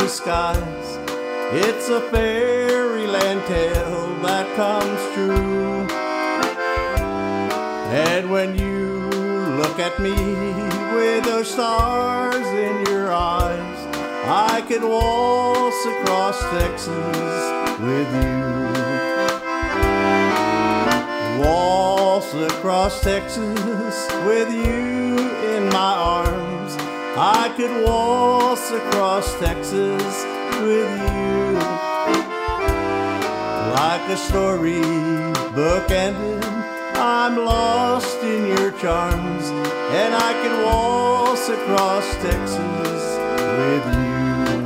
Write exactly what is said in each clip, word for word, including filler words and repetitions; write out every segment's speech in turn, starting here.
skies. It's a fairyland tale that comes true. And when you look at me with those stars in your eyes, I could waltz across Texas with you. Waltz across Texas with you in my arms. I could waltz across Texas with you. Like a storybook ending, I'm lost in your charms, and I could waltz across Texas with you.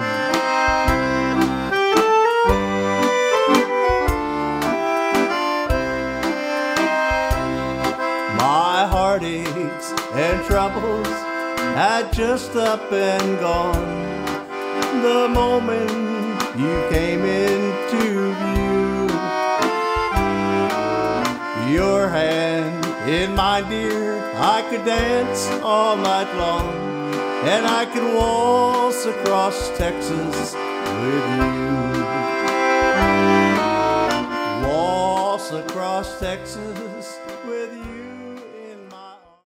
My heartaches and troubles had just up and gone the moment you came into view. Your hand in mine, dear, I could dance all night long, and I could waltz across Texas with you. Waltz across Texas